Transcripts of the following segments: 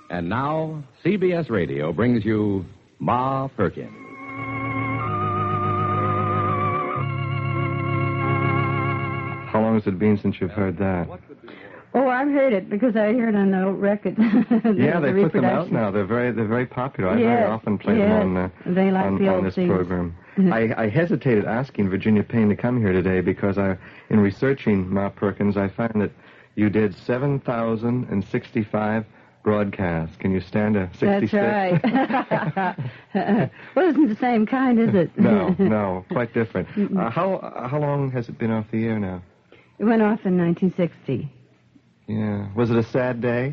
And now, CBS Radio brings you Ma Perkins. How long has it been since you've heard that? Oh, I've heard it because I hear it on the record. Yeah, they put them out now. They're very popular. I very often play them on this program. I hesitated asking Virginia Payne to come here today because in researching Ma Perkins, I found that you did 7,065 broadcasts. Can you stand a 66? That's right. Well, isn't the same kind, is it? No, quite different. How long has it been off the air now? It went off in 1960. Yeah. Was it a sad day?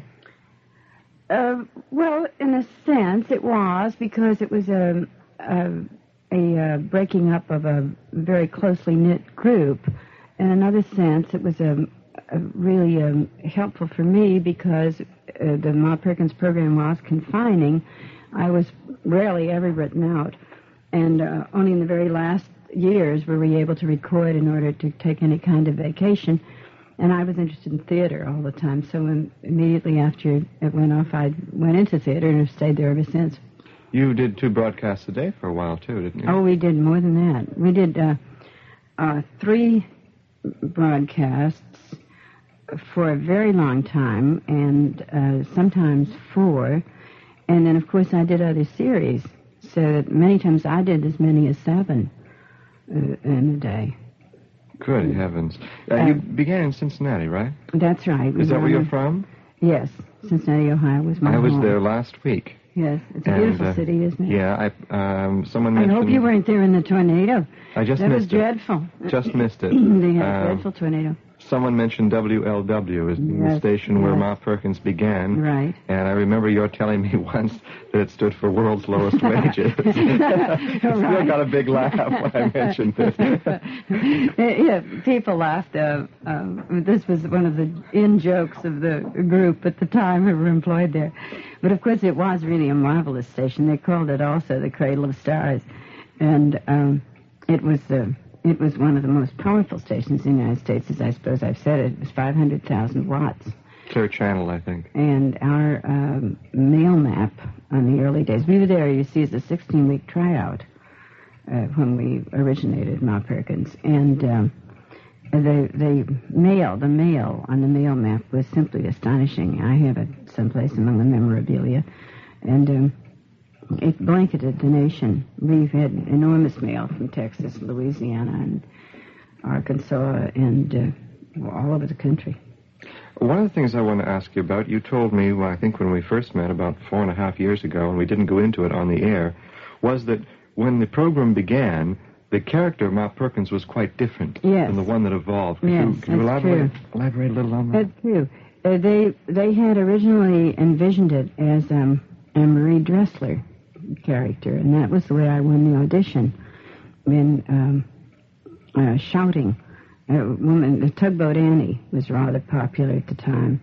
Well, in a sense, it was, because it was a breaking up of a very closely knit group. In another sense, it was really helpful for me because the Ma Perkins program was confining. I was rarely ever written out, and only in the very last years were we able to record in order to take any kind of vacation. And I was interested in theater all the time, so immediately after it went off, I went into theater and have stayed there ever since. You did 2 broadcasts a day for a while, too, didn't you? Oh, we did more than that. We did 3 broadcasts for a very long time, and sometimes 4. And then, of course, I did other series, so that many times I did as many as 7 in a day. Good heavens. You began in Cincinnati, right? That's right. Is that where you're from? Yes. Cincinnati, Ohio was my home. I was there last week. Yes. It's a beautiful city, isn't it? Yeah. Someone mentioned... I hope you weren't there in the tornado. I just missed it. That was dreadful. Just missed it. They had a dreadful tornado. Someone mentioned WLW as the station where Ma Perkins began. Right. And I remember your telling me once that it stood for World's Lowest Wages. I got a big laugh when I mentioned this. Yeah, people laughed. This was one of the in-jokes of the group at the time who were employed there. But, of course, it was really a marvelous station. They called it also the Cradle of Stars. And it was one of the most powerful stations in the United States, as I suppose I've said it. It was 500,000 watts. Clear channel, I think. And our mail map on the early days, we were there, you see, as a 16-week tryout when we originated Ma Perkins. And the mail on the mail map was simply astonishing. I have it someplace among the memorabilia. And it blanketed the nation. We've had enormous mail from Texas, Louisiana, and Arkansas, and all over the country. One of the things I want to ask you about, you told me, well, I think when we first met about 4.5 years ago, and we didn't go into it on the air, was that when the program began, the character of Ma Perkins was quite different than the one that evolved. Could you elaborate a little on that? That's true. They had originally envisioned it as a Marie Dressler character, and that was the way I won the audition. In shouting, a woman, the Tugboat Annie was rather popular at the time,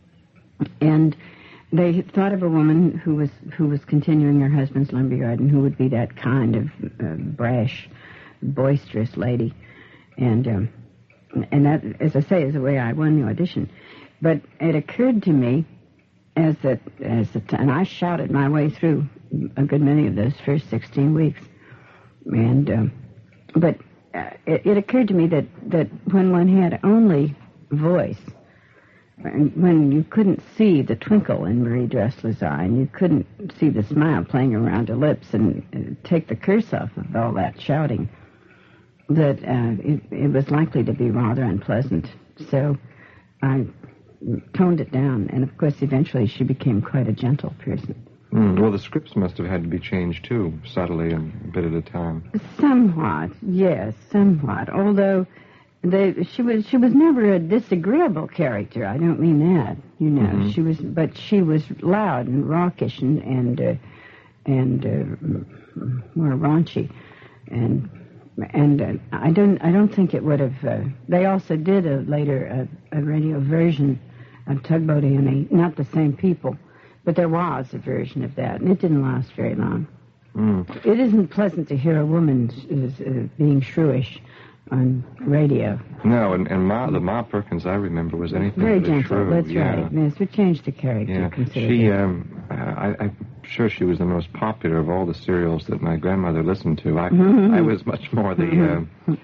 and they thought of a woman who was continuing her husband's lumberyard and who would be that kind of brash, boisterous lady, and that, as I say, is the way I won the audition. But it occurred to me and I shouted my way through a good many of those first 16 weeks. And but it occurred to me that when one had only voice, when you couldn't see the twinkle in Marie Dressler's eye, and you couldn't see the smile playing around her lips, and take the curse off of all that shouting, that it was likely to be rather unpleasant. So I toned it down, and of course eventually she became quite a gentle person. Well, the scripts must have had to be changed too, subtly and a bit at a time. Somewhat, yes, somewhat. Although she was never a disagreeable character. I don't mean that, you know. Mm-hmm. She was loud and raucous and more raunchy, and I don't think it would have. They also did later a radio version of Tugboat Annie, not the same people, but there was a version of that, and it didn't last very long. It isn't pleasant to hear a woman being shrewish on radio. No, and the Ma Perkins I remember was anything very but gentle. shrew. That's right. Yes, we changed the character considerably. I'm sure she was the most popular of all the serials that my grandmother listened to. I was much more the...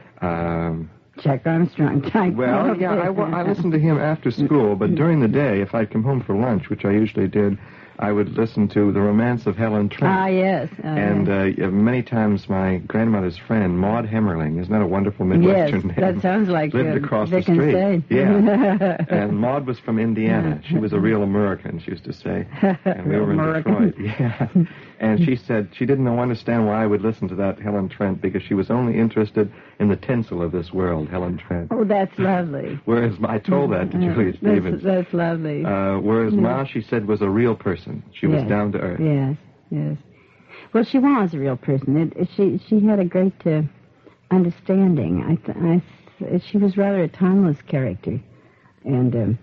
Jack Armstrong type. Well, yeah, I listened to him after school, but during the day, if I'd come home for lunch, which I usually did, I would listen to The Romance of Helen Trent. Ah, yes. And many times my grandmother's friend, Maud Hemmerling, isn't that a wonderful Midwestern name? Yes, that sounds like lived across the street. Say. Yeah. And Maud was from Indiana. She was a real American, she used to say. And we were in Detroit. Yeah. And she said she didn't understand why I would listen to that Helen Trent, because she was only interested in the tinsel of this world, Helen Trent. Oh, that's lovely. Whereas I told that to Julia Stevens. That's lovely. Whereas Ma, she said, was a real person. She was down to earth. Yes, yes. Well, she was a real person. She had a great understanding. She was rather a timeless character, and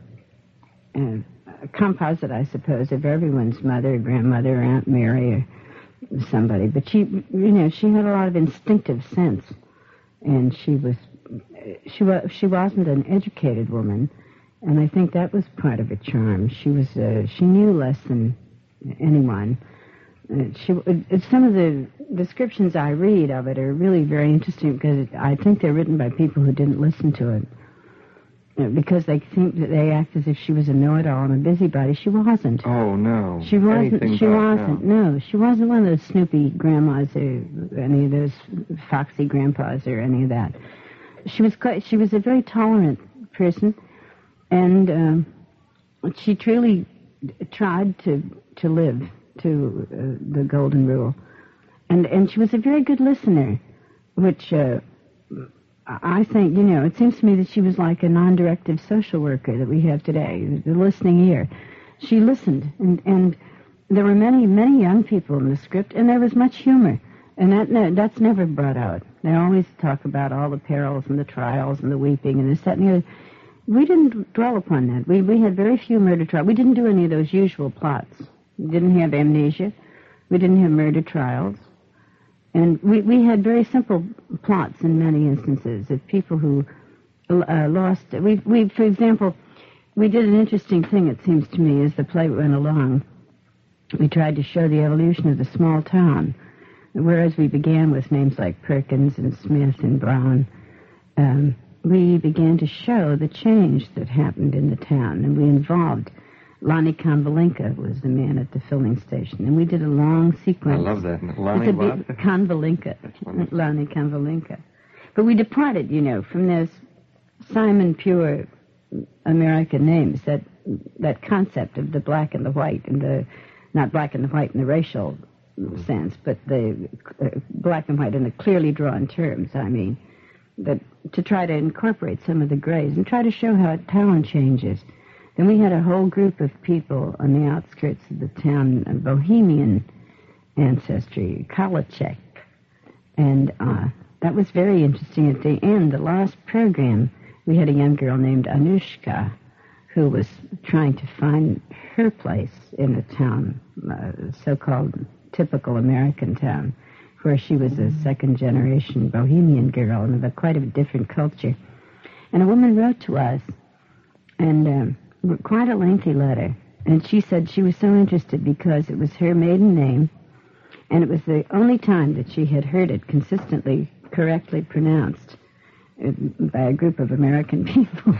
a composite, I suppose, of everyone's mother, grandmother, Aunt Mary, or somebody. But she had a lot of instinctive sense, and she wasn't an educated woman, and I think that was part of her charm. She knew less than anyone. Some of the descriptions I read of it are really very interesting, because I think they're written by people who didn't listen to it. Because they think that they act as if she was a know-it-all and a busybody. She wasn't. Oh, no. She wasn't. No, she wasn't one of those snoopy grandmas or any of those foxy grandpas or any of that. She was a very tolerant person, and she truly tried to live to the golden rule. And she was a very good listener, which... I think, it seems to me that she was like a non-directive social worker that we have today, the listening ear. She listened, and there were many, many young people in the script, and there was much humor, and that's never brought out. They always talk about all the perils and the trials and the weeping and this, that, and the other. We didn't dwell upon that. We had very few murder trials. We didn't do any of those usual plots. We didn't have amnesia. We didn't have murder trials. And we had very simple plots in many instances of people who lost. We, for example, we did an interesting thing, it seems to me, as the play went along. We tried to show the evolution of the small town. Whereas we began with names like Perkins and Smith and Brown, we began to show the change that happened in the town. And we involved... Lonnie Convalinka was the man at the filming station, and we did a long sequence. I love that. Lonnie what? Convalinka. Lonnie Convalinka. But we departed, from those Simon Pure American names, that concept of the black and the white, and the not black and the white in the racial sense, but the black and white in the clearly drawn terms. I mean, that to try to incorporate some of the grays and try to show how a town changes. Then we had a whole group of people on the outskirts of the town, of Bohemian ancestry, Kalachek. And that was very interesting. At the end, the last program, we had a young girl named Anushka who was trying to find her place in the town, so-called typical American town, where she was a second-generation Bohemian girl and quite a different culture. And a woman wrote to us, and... quite a lengthy letter, and she said she was so interested because it was her maiden name, and it was the only time that she had heard it consistently, correctly pronounced by a group of American people.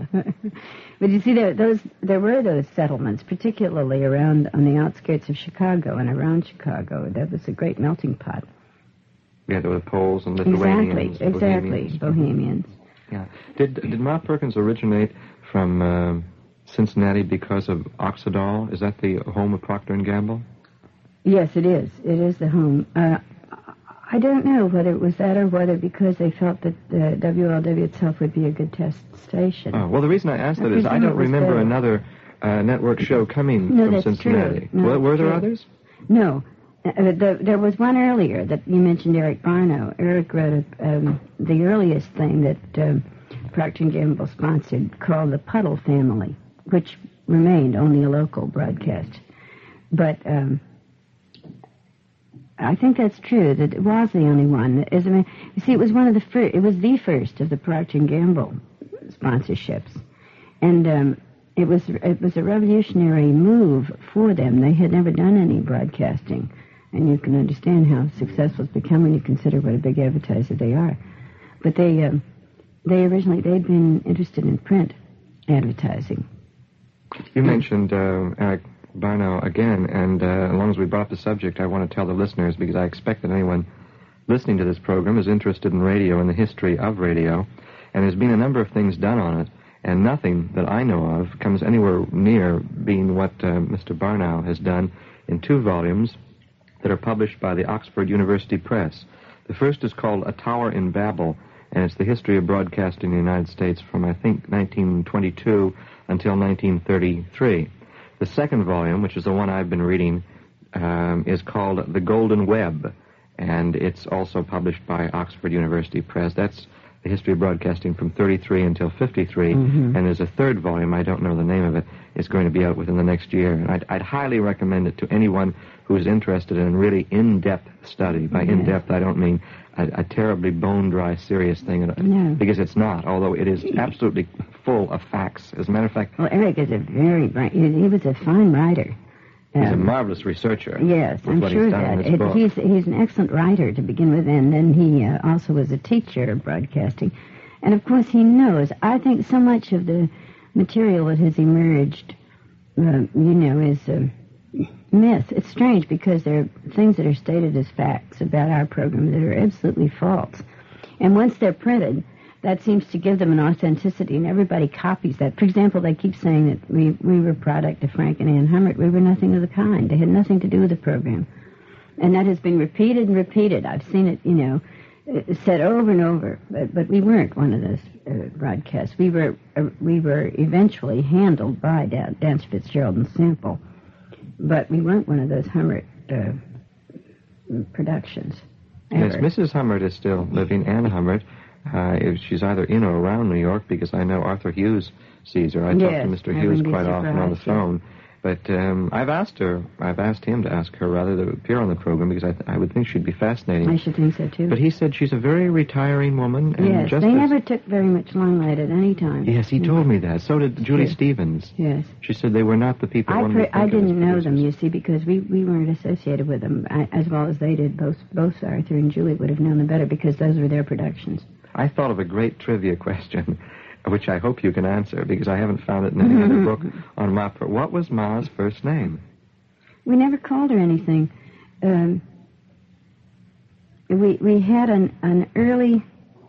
But you see, there were those settlements, particularly around on the outskirts of Chicago and around Chicago. That was a great melting pot. Yeah, there were Poles and Lithuanians. Exactly, Bohemians. Yeah. Did Ma Perkins originate from Cincinnati because of Oxydol? Is that the home of Procter & Gamble? Yes, it is. It is the home. I don't know whether it was that or whether because they felt that WLW itself would be a good test station. Oh, well, the reason I asked that is I don't remember another network show coming from Cincinnati. Were there others? No. There was one earlier that you mentioned, Eric Barno. Eric wrote the earliest thing that Procter & Gamble sponsored called The Puddle Family, which remained only a local broadcast. But I think that's true, that it was the only one. You see, it was one of the first, it was the first of the Procter & Gamble sponsorships. And it was a revolutionary move for them. They had never done any broadcasting, and you can understand how successful it's become when you consider what a big advertiser they are. But they'd been interested in print advertising. You mentioned Eric Barnow again, and as long as we brought up the subject, I want to tell the listeners, because I expect that anyone listening to this program is interested in radio and the history of radio, and there's been a number of things done on it, and nothing that I know of comes anywhere near being what Mr. Barnow has done in 2 volumes that are published by the Oxford University Press. The first is called A Tower in Babel, and it's the history of broadcasting in the United States from, I think, 1922 until 1933. The second volume, which is the one I've been reading, is called The Golden Web, and it's also published by Oxford University Press. That's the history of broadcasting from 33 until 53, and there's a third volume, I don't know the name of it, it's going to be out within the next year. And I'd highly recommend it to anyone who is interested in really in-depth study. By in-depth, I don't mean a terribly bone-dry, serious thing, because it's not, although it is absolutely full of facts. As a matter of fact... Well, Eric is a very bright... He was a fine writer. He's a marvelous researcher. Yes, I'm sure that. He's an excellent writer to begin with, and then he also was a teacher of broadcasting. And, of course, he knows. I think so much of the material that has emerged, is myth. It's strange because there are things that are stated as facts about our program that are absolutely false. And once they're printed, that seems to give them an authenticity, and everybody copies that. For example, they keep saying that we were a product of Frank and Ann Hummert. We were nothing of the kind. They had nothing to do with the program. And that has been repeated and repeated. I've seen it, said over and over. But we weren't one of those broadcasts. We were eventually handled by Dan Fitzgerald and Sample. But we weren't one of those Hummert productions. Yes, Mrs. Hummert is still living, Ann Hummert. She's either in or around New York, because I know Arthur Hughes sees her. I talk to Mr. Hughes quite often on the phone. But I've asked him to ask her rather to appear on the program, because I would think she'd be fascinating. I should think so, too. But he said she's a very retiring woman. And yes, they never took very much limelight at any time. Yes, he told me that. So did Julie Stevens. Yes. She said they were not the people I didn't know them, you see, because we weren't associated with them as well as they did. Both Arthur and Julie would have known them better, because those were their productions. I thought of a great trivia question, which I hope you can answer, because I haven't found it in any other book on Ma. What was Ma's first name? We never called her anything. We had an early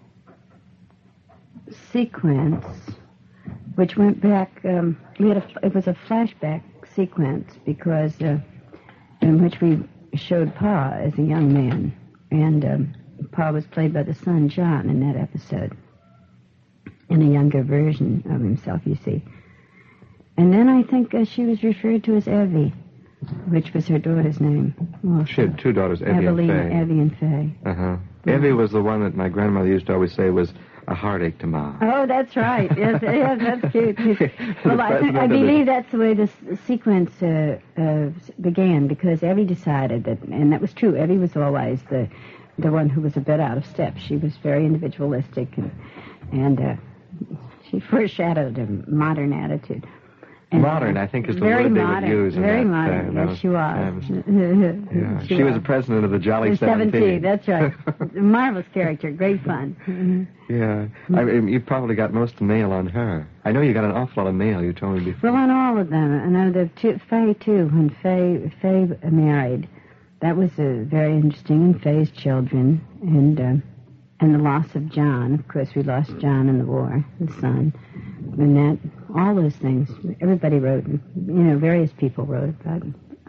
sequence, which went back. It was a flashback sequence because in which we showed Pa as a young man, and Pa was played by the son John in that episode, in a younger version of himself, you see. And then I think she was referred to as Evie, which was her daughter's name. Also. She had 2 daughters, Evie and Faye. Evie and Faye. Uh-huh. Evie was the one that my grandmother used to always say was a heartache to Ma. Oh, that's right. Yes, that's cute. Well, I believe that's the way this sequence began, because Evie decided that, and that was true, Evie was always the one who was a bit out of step. She was very individualistic, and she foreshadowed a modern attitude. And modern, I think, is the word they would use. Very modern, yes, she was. Yeah. She was the president of the Jolly 17. That's right. Marvelous character, great fun. Yeah. You probably got most of the mail on her. I know you got an awful lot of mail, you told me before. Well, on all of them. I know Faye, too, when Faye married. That was very interesting, and Faye's children, and the loss of John. Of course, we lost John in the war, the son. And that, all those things, everybody wrote, various people wrote about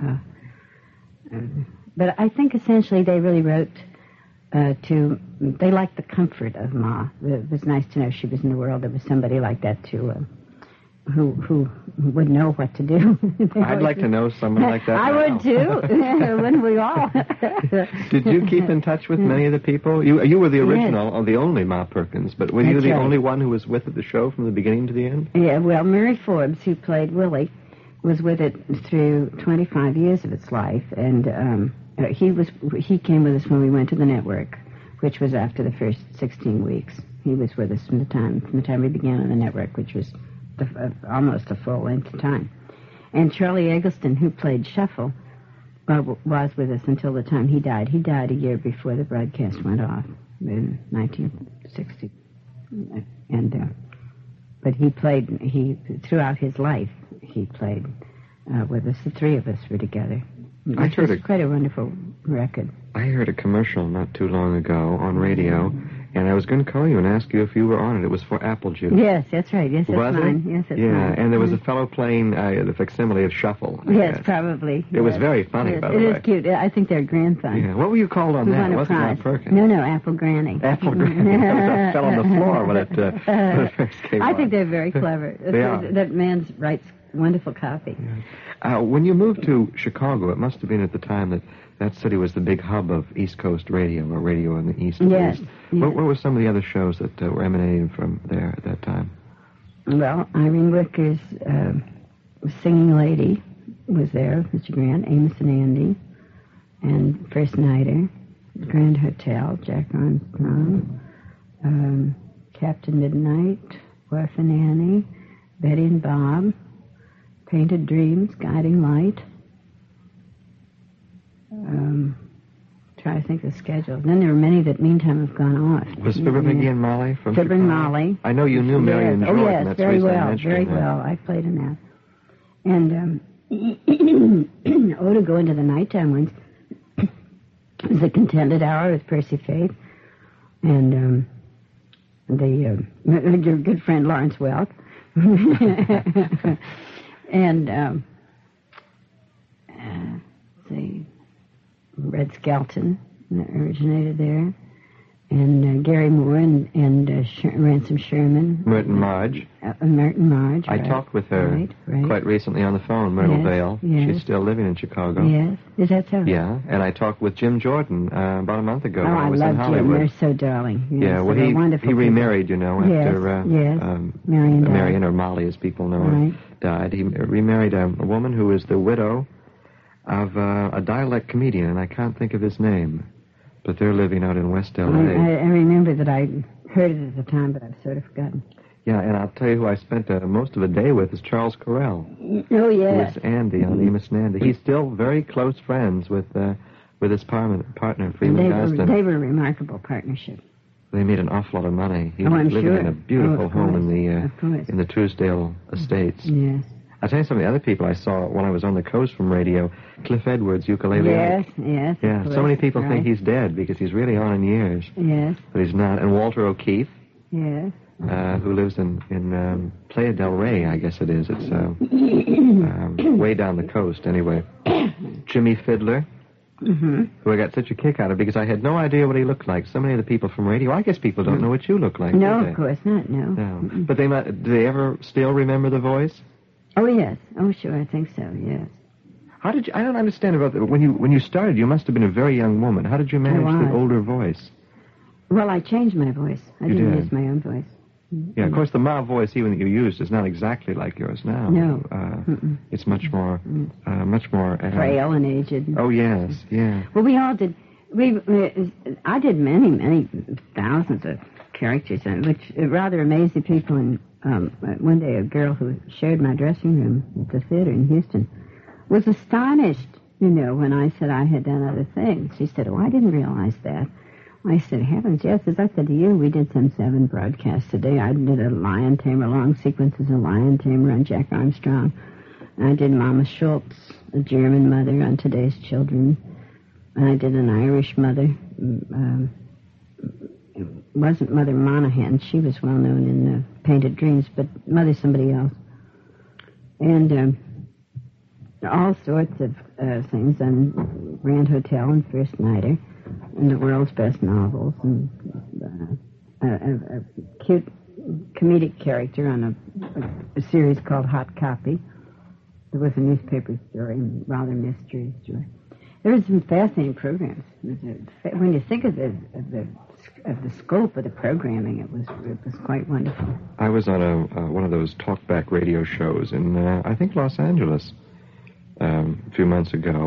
but I think essentially they really wrote they liked the comfort of Ma. It was nice to know she was in the world. There was somebody like that, too, who would know what to do. I'd like to know someone like that. I would too. Wouldn't we all? Did you keep in touch with many of the people? You were the original, or the only Ma Perkins, but were you the only one who was with at the show from the beginning to the end? Yeah, well, Mary Forbes, who played Willie, was with it through 25 years of its life, and he came with us when we went to the network, which was after the first 16 weeks. He was with us from the time we began on the network, which was almost a full length time. And Charlie Eggleston, who played Shuffle, was with us until the time he died. He died a year before the broadcast went off in 1960. And but he played. Throughout his life, he played with us. The three of us were together. It was quite a wonderful record. I heard a commercial not too long ago on radio. And I was going to call you and ask you if you were on it. It was for apple juice. Yes, that's right. Yes, that's mine. It? Yes, that's mine. Yeah, and there was a fellow playing the facsimile of Shuffle. Yes, probably. It was very funny, by the way. It is cute. I think they're grandson. Yeah. What were you called on that? It wasn't Matt Perkins. No, Apple Granny. Apple Granny. That fell on the floor when it first came I think they're very clever. They are. That man writes wonderful copy. Yeah. When you moved to Chicago, it must have been at the time that city was the big hub of East Coast radio, or radio in the East. Yes. What were some of the other shows that were emanating from there at that time? Well, Irene Wicker's Singing Lady was there, Mr. Grant, Amos and Andy, and First Nighter, Grand Hotel, Jack Armstrong, Captain Midnight, Worf and Annie, Betty and Bob, Painted Dreams, Guiding Light. Try to think of the schedule. Then there were many that meantime have gone off. Was Fibber McGee and Molly from Fibber and Chicago? Molly. I know you knew Marion Jordan. Oh, yes, That's very well, very that. well. I played in that. And to go into the nighttime ones, The Contented Hour with Percy Faith, and your good friend Lawrence Welk. And see, Red Skelton originated there, and Gary Moore and Ransom Sherman. Merton Marge. Merton Marge. I talked with her quite recently on the phone, Myrtle Vale. Yes. She's still living in Chicago. Yes, is that so? Yeah, and I talked with Jim Jordan about a month ago. Oh, I was in Hollywood. Jim. They're so darling. Yes, yeah, well, he remarried, after Marion, or Molly, as people know her, died. He remarried a woman who is the widow of a dialect comedian, and I can't think of his name, but they're living out in West L.A. I remember that I heard it at the time, but I've sort of forgotten. Yeah, and I'll tell you who I spent most of the day with is Charles Correll. Oh, yes. Who is Andy on Amos and Andy. He's still very close friends with his partner, Freeman Gosden. They were a remarkable partnership. They made an awful lot of money. He was I'm living sure. in a beautiful home course. in the Truesdale Estates. Yes. I'll tell you some of the other people I saw when I was on the coast from radio. Cliff Edwards, ukulele. Yes. Yeah, so many people think he's dead because he's really on in years. Yes. But he's not. And Walter O'Keefe. Yes. Who lives in Playa del Rey, I guess it is. It's way down the coast, anyway. Jimmy Fiddler, who I got such a kick out of because I had no idea what he looked like. So many of the people from radio, I guess people don't know what you look like. No, do they? Of course not, no. But do they ever still remember the voice? Oh, yes. Oh, sure, I think so, yes. How did you, I don't understand about that. When you started, you must have been a very young woman. How did you manage the older voice? Well, I changed my voice. I didn't use my own voice. Yeah, of course, the Ma voice, even that you used, is not exactly like yours now. No. It's much more frail and aged. Oh, yes, yeah. Well, we all did. I did many thousands of characters, which rather amazed the people. And one day, a girl who shared my dressing room at the theater in Houston was astonished, when I said I had done other things. She said, "Oh, I didn't realize that." I said, "Heavens, yes." As I said to you, we did some 7 broadcasts today. I did a Lion Tamer, long sequences of Lion Tamer on Jack Armstrong. I did Mama Schultz, a German mother on Today's Children. I did an Irish mother. It wasn't Mother Monaghan. She was well known in Painted Dreams, but Mother somebody else. And all sorts of things on Grand Hotel and First Nighter. And the world's best novels, and a cute comedic character on a series called Hot Copy. There was a newspaper story and rather mystery story. There were some fascinating programs. When you think of the scope of the programming, it was quite wonderful. I was on one of those talkback radio shows in I think Los Angeles a few months ago.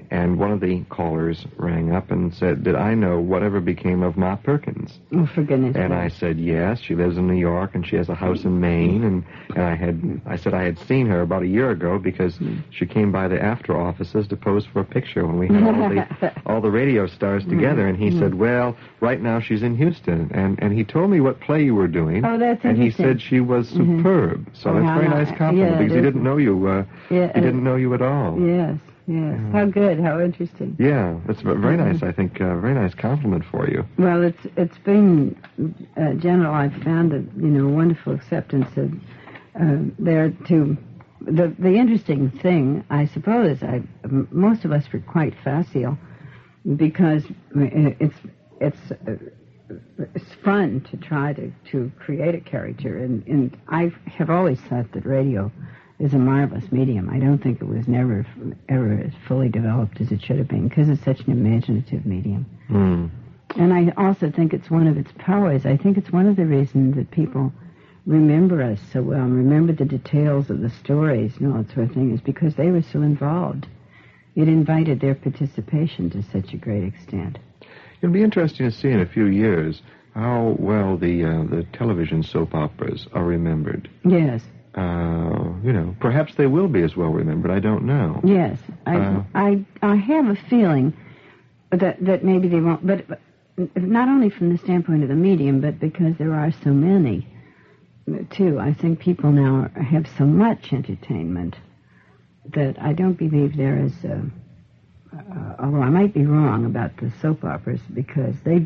And one of the callers rang up and said, did I know whatever became of Ma Perkins? Oh, for goodness sake. And I said, yes, she lives in New York, and she has a house in Maine. And I said I had seen her about a year ago because she came by the after offices to pose for a picture when we had all the radio stars together. And he said, well, right now she's in Houston. And he told me what play you were doing. Oh, that's interesting. And he said she was superb. So that's a very nice compliment because he didn't know you. He didn't know you at all. Yes. Yes. How good. How interesting. Yeah, that's very nice. I think very nice compliment for you. Well, it's been general. I've found that wonderful acceptance there too. The interesting thing, I suppose, most of us were quite facile because it's fun to try to create a character, and I have always thought that radio is a marvelous medium. I don't think it was never ever as fully developed as it should have been because it's such an imaginative medium. And I also think it's one of its powers. I think it's one of the reasons that people remember us so well and remember the details of the stories and all that sort of thing is because they were so involved. It invited their participation to such a great extent. It'll be interesting to see in a few years how well the television soap operas are remembered. Yes. Perhaps they will be as well remembered. I don't know. Yes, I have a feeling that maybe they won't. But not only from the standpoint of the medium, but because there are so many, too. I think people now have so much entertainment that I don't believe there is. Although I might be wrong about the soap operas because they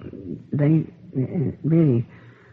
really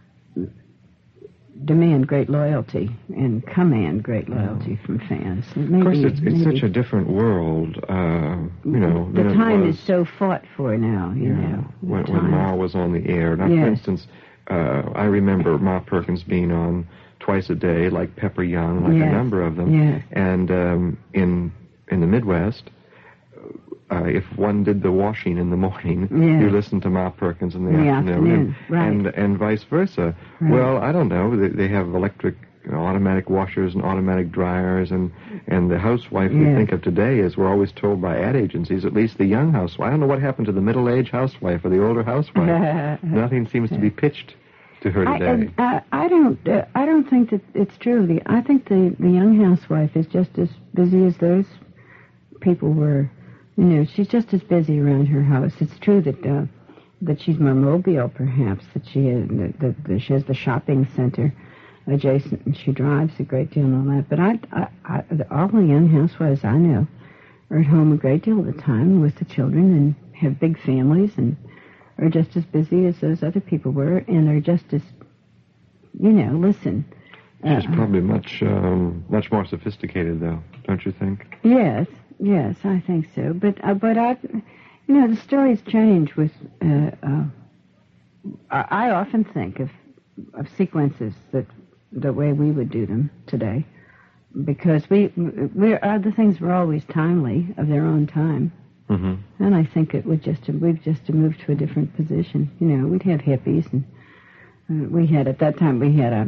demand great loyalty and command great loyalty from fans. Of course, it's such a different world, The time is so fought for now, when Ma was on the air. Now, for instance, I remember Ma Perkins being on twice a day, like Pepper Young, like a number of them. Yes. And in the Midwest, if one did the washing in the morning, you listened to Ma Perkins in the afternoon. Right. And vice versa. Right. Well, I don't know. They have electric, automatic washers and automatic dryers, and the housewife we think of today is, we're always told by ad agencies, at least the young housewife. I don't know what happened to the middle-aged housewife or the older housewife. Nothing seems to be pitched to her today. I don't think that it's true. I think the young housewife is just as busy as those people were. She's just as busy around her house. It's true that she's more mobile, perhaps, that she has the shopping center adjacent, and she drives a great deal and all that. But all the young housewives I know are at home a great deal of the time with the children and have big families and are just as busy as those other people were and are just as, listen. She's probably much more sophisticated, though, don't you think? Yes, I think so. But the stories change with. I often think of sequences the way we would do them today, because the things were always timely of their own time, and I think we've just moved to a different position. We'd have hippies, and we had at that time we had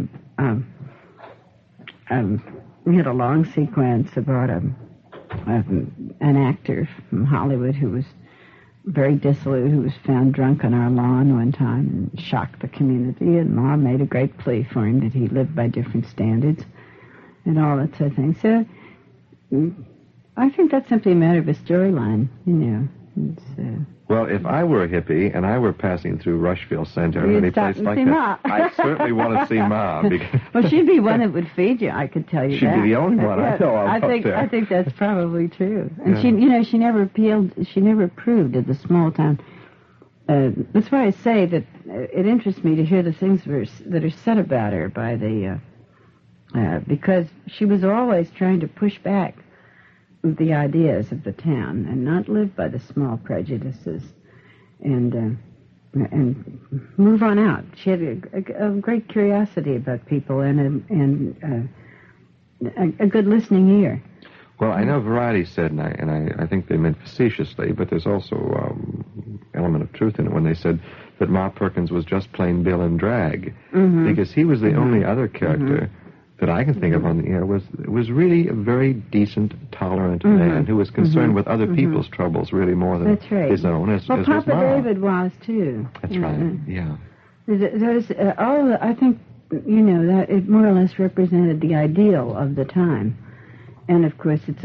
a long sequence about an actor from Hollywood who was very dissolute, who was found drunk on our lawn one time and shocked the community, and Ma made a great plea for him that he lived by different standards and all that sort of thing. So I think that's simply a matter of a storyline, Well, if I were a hippie and I were passing through Rushville Center or any place like that, I'd certainly want to see Ma. Well, she'd be one that would feed you, I could tell you she'd be the only one I know of up there. I think that's probably true. And she never approved of the small town. That's why I say that it interests me to hear the things that are said about her by because she was always trying to push back the ideas of the town and not live by the small prejudices and move on out. She had a great curiosity about people and a good listening ear. Well, I know Variety said, and I think they meant facetiously, but there's also element of truth in it when they said that Ma Perkins was just plain Bill in drag, because he was the only other character that I can think of on the air was really a very decent, tolerant man who was concerned with other people's troubles really more than his own. As Papa David was too. That's right. Yeah. There's I think that it more or less represented the ideal of the time, and of course it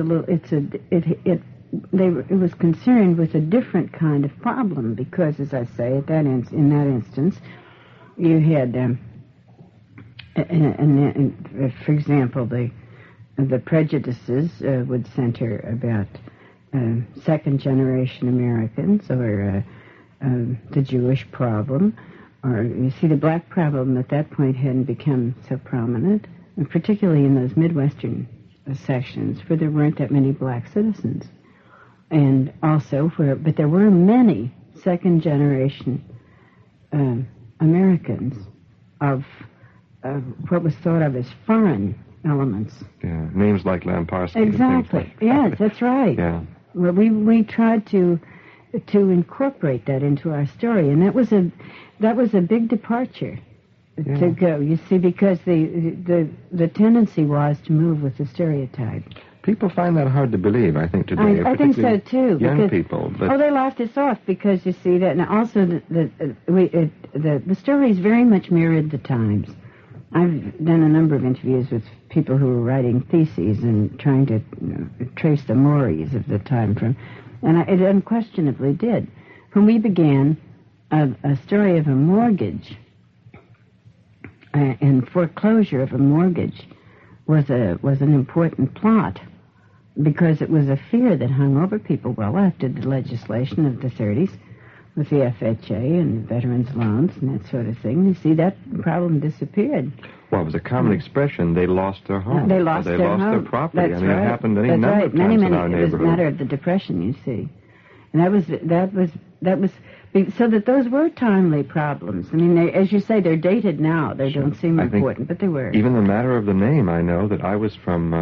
was concerned with a different kind of problem because, as I say, in that instance, you had. For example, the prejudices would center about second-generation Americans or the Jewish problem, or you see the black problem at that point hadn't become so prominent, and particularly in those Midwestern sections where there weren't that many black citizens, and also but there were many second-generation Americans of what was thought of as foreign elements. Yeah, names like Lamparski. Exactly. Yes, that's right. Yeah. Well, we tried to incorporate that into our story, and that was a big departure to go. You see, because the tendency was to move with the stereotype. People find that hard to believe, I think, today. I think so too. Young people. But they laughed us off because you see that, and also the stories very much mirrored the times. I've done a number of interviews with people who were writing theses and trying to trace the mores of the time and it unquestionably did. When we began, a story of a mortgage and foreclosure of a mortgage was an important plot because it was a fear that hung over people well after the legislation of the 30s. With the FHA and veterans loans and that sort of thing. You see, that problem disappeared. Well, it was a common expression. They lost their home. They lost their property. That's right. It happened any number of times in our neighborhood. It was a matter of the Depression, you see. And that was so that those were timely problems. I mean, as you say, they're dated now. They don't seem important, but they were. Even the matter of the name, I know that I was from...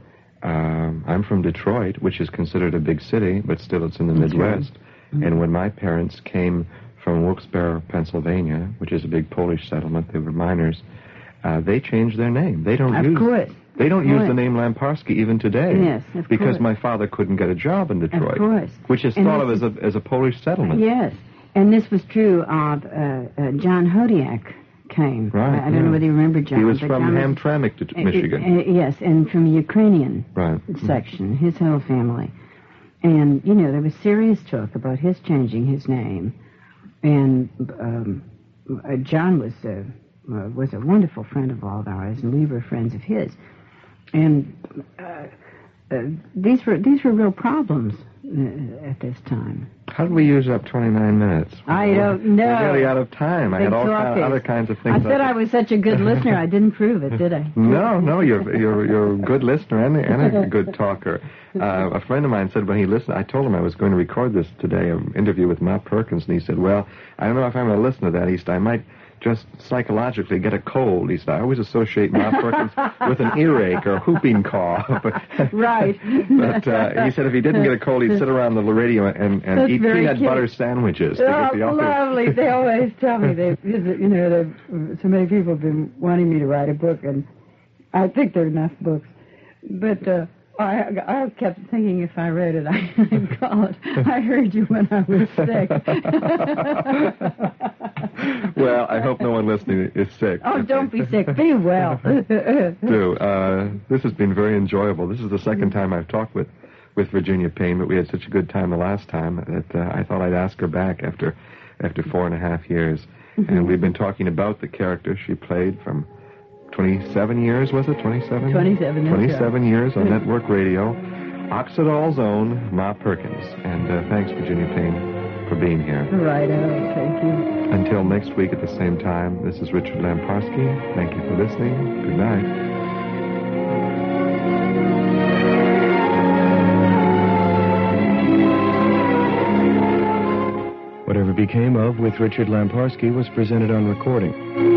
I'm from Detroit, which is considered a big city, but still it's in the Midwest. Right. And when my parents came from Wilkes-Barre, Pennsylvania, which is a big Polish settlement, they were miners, they changed their name. They don't use the name Lamparski even today. Yes, of because course. My father couldn't get a job in Detroit. Of course. Which is thought of as a Polish settlement. Yes. And this was true of John Hodiak came. Right. I don't know whether you remember John. He was from Hamtramck, Michigan. Yes, and from the Ukrainian section, his whole family. And, there was serious talk about his changing his name. And John was a wonderful friend of all of ours, and we were friends of his. And these were real problems at this time. How did we use up 29 minutes? I don't know. We're really out of time. I had all other kinds of things. I said I was such a good listener. I didn't prove it, did I? No, you're a good listener and a good talker. A friend of mine said when he listened, I told him I was going to record this today, an interview with Ma Perkins, and he said, well, I don't know if I'm going to listen to that. He said, I might just psychologically get a cold. He said, I always associate Ma Perkins with an earache or a whooping cough. Right. But he said if he didn't get a cold, he'd sit around the radio and eat peanut butter sandwiches. Lovely. They always tell me, so many people have been wanting me to write a book, and I think there are enough books. But I kept thinking if I wrote it, I'd call it, I heard you when I was sick. Well, I hope no one listening is sick. Oh, don't be sick. Be well. Do. This has been very enjoyable. This is the second time I've talked with Virginia Payne, but we had such a good time the last time that I thought I'd ask her back after 4.5 years. And we've been talking about the character she played from 27 years, was it? 27? 27, 27 years on network radio. Oxidol's own Ma Perkins. And thanks, Virginia Payne, for being here. Righto, thank you. Until next week at the same time, this is Richard Lamparski. Thank you for listening. Good night. Whatever Became of with Richard Lamparski was presented on recording.